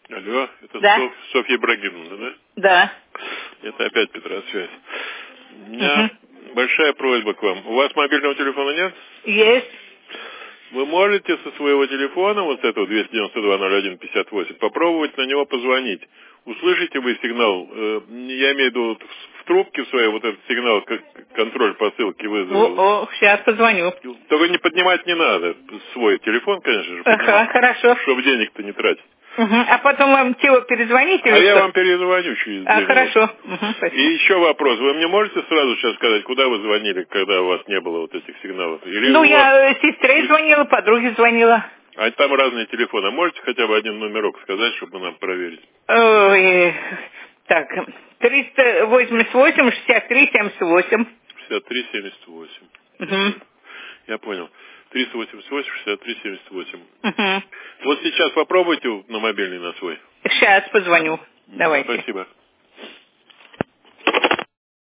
Алло, это Да. Софья Ибрагимовна, да? Да. Это опять Петросвязь. У меня большая просьба к вам. У вас мобильного телефона нет? Есть. Вы можете со своего телефона, вот с этого 292-01-58, попробовать на него позвонить. Услышите вы сигнал, я имею в виду в трубке своей, вот этот сигнал, контроль посылки вызова. Сейчас позвоню. Только не поднимать не надо. Свой телефон, конечно же, Ага, хорошо. чтобы денег-то не тратить. А потом вам перезвоните А или я что? вам перезвоню через 2 минуты. Хорошо. И еще вопрос. Вы мне можете сразу сейчас сказать, куда вы звонили, когда у вас не было вот этих сигналов? Или Ну, у вас... я сестре звонила, подруге звонила. А там разные телефоны. Можете хотя бы один номерок сказать, чтобы нам проверить? Ой, так, 388-63-78. 63-78. Я понял. 388-63-78. Угу. Вот сейчас попробуйте на мобильный на свой. Сейчас позвоню. Давайте. Спасибо.